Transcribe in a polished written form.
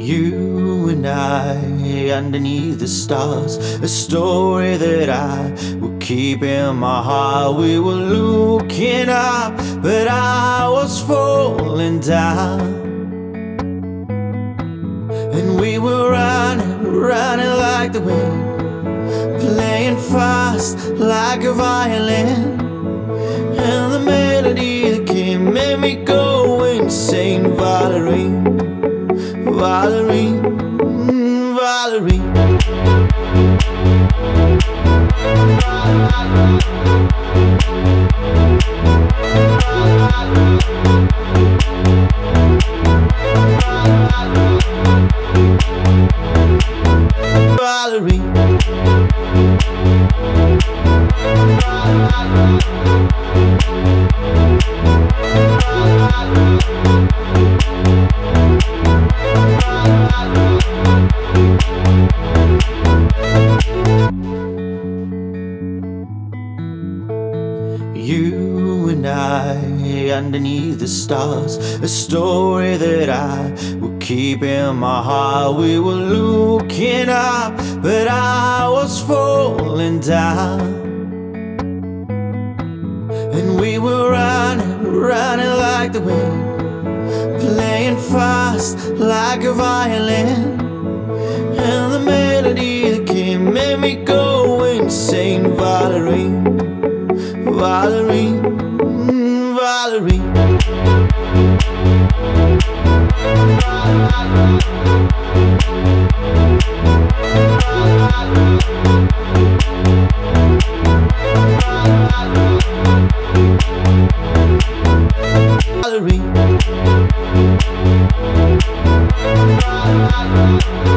You and I, underneath the stars, a story that I will keep in my heart. We were looking up, but I was falling down. And we were running like the wind, playing fast like a violin. And the melody that came made me go insane. Valerie, Valerie, Valerie. Valerie. You and I, underneath the stars, a story that I will keep in my heart. We were looking up, but I was falling down. And we were running like the wind, playing fast like a violin. And the melody that came made me go insane. Valerie, Valerie, Valerie. Valerie.